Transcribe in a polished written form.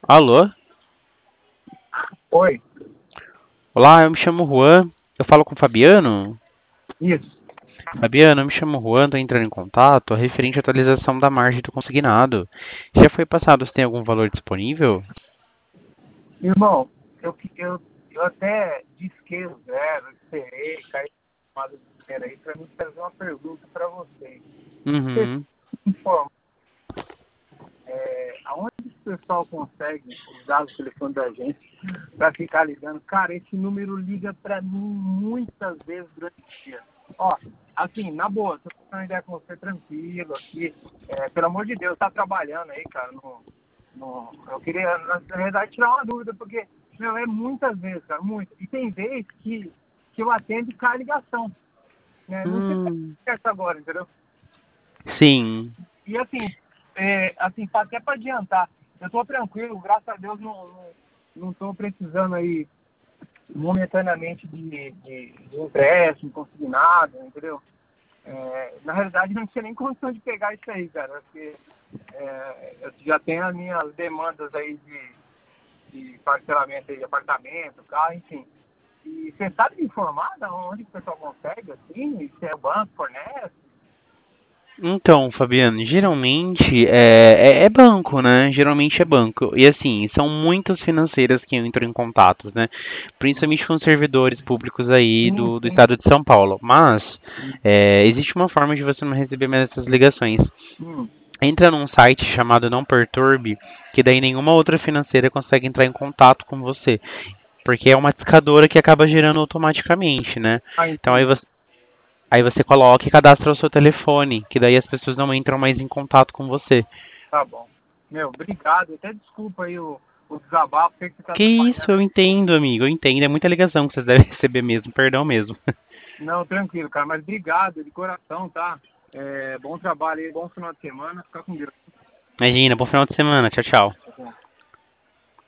Alô? Oi, Olá, eu me chamo Juan. Eu falo com o Fabiano? isso. Fabiano, eu me chamo Juan, tô entrando em contato referente à atualização da margem do consignado. Já foi passado se tem algum valor disponível? Irmão, eu até disquei o zero, esperei, caí na chamada de espera aí para mim fazer uma pergunta para vocês. Vocês Uhum. informam, aonde o pessoal consegue os dados do telefone da gente para ficar ligando? Cara, esse número liga para mim muitas vezes durante o dia. Ó, assim, na boa, tô trocando uma ideia com você tranquilo aqui. Pelo amor de Deus, tá trabalhando aí, cara, eu queria, na verdade, tirar uma dúvida, porque, meu, é muitas vezes, cara, muito. E tem vezes que eu atendo e cai a ligação, né? Não sei se Hum. é certo agora, entendeu? Sim. E assim, até para adiantar, eu tô tranquilo, graças a Deus não tô precisando aí momentaneamente de empréstimo, consignado, entendeu? Na realidade, não tinha nem condição de pegar isso aí, cara, porque eu já tenho as minhas demandas aí de parcelamento aí de apartamento, carro, enfim. E você sabe me informar de onde o pessoal consegue, assim, se é o banco fornece? Então, Fabiano, geralmente é banco, né? Geralmente é banco. E assim, são muitas financeiras que entram em contato, né? Principalmente com servidores públicos aí Sim, do sim. estado de São Paulo. Mas existe uma forma de você não receber mais essas ligações. Hum. Entra num site chamado Não Perturbe, que daí nenhuma outra financeira consegue entrar em contato com você, porque é uma discadora que acaba gerando automaticamente, né? Ah, Então entendi. aí você coloca e cadastra o seu telefone, que daí as pessoas não entram mais em contato com você. Tá bom. Meu, obrigado. Até desculpa aí o desabafo, sei que você tá Que isso, trabalhando eu aí. entendo, amigo, eu entendo. É muita ligação que vocês devem receber mesmo, perdão mesmo. Não, tranquilo, cara, mas obrigado de coração, tá? Bom trabalho aí, bom final de semana. Fica com Deus. Imagina, bom final de semana, tchau, tchau. Tá bom.